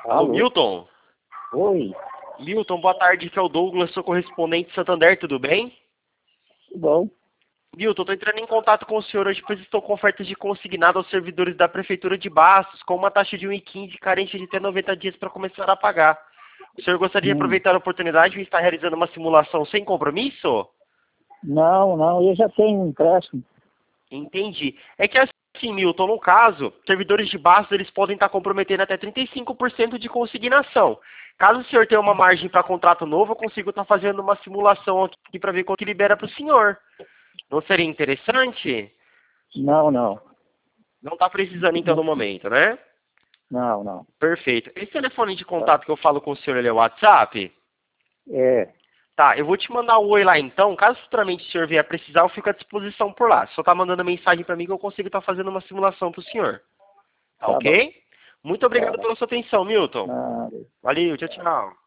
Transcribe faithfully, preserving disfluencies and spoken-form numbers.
Alô, Alô? Milton? Oi, Milton, boa tarde, que é o Douglas, sou correspondente de Santander, tudo bem? tudo bom? Milton, estou entrando em contato com o senhor hoje, pois estou com ofertas de consignado aos servidores da Prefeitura de Bastos, com uma taxa de um vírgula quinze, carência de até noventa dias para começar a pagar. O senhor gostaria de Hum, aproveitar a oportunidade de estar realizando uma simulação sem compromisso? não, não, eu já tenho um empréstimo. Entendi. É que assim, Milton, no caso, servidores de Bastos, eles podem estar comprometendo até trinta e cinco por cento de consignação. Caso o senhor tenha uma margem para contrato novo, eu consigo estar fazendo uma simulação aqui para ver quanto que libera para o senhor. Não seria interessante? Não, não, Não está precisando então no momento, né? não, não. Perfeito. Esse telefone de Tá. contato que eu falo com o senhor, ele é o WhatsApp? É, Tá, eu vou te mandar um oi lá então. Caso futuramente o senhor vier precisar, eu fico à disposição por lá. Só tá mandando mensagem para mim que eu consigo estar fazendo uma simulação para o senhor. Tá tá bom, ok? Muito tá obrigado bom. pela sua atenção, Milton. Nada. Valeu, tchau, tchau.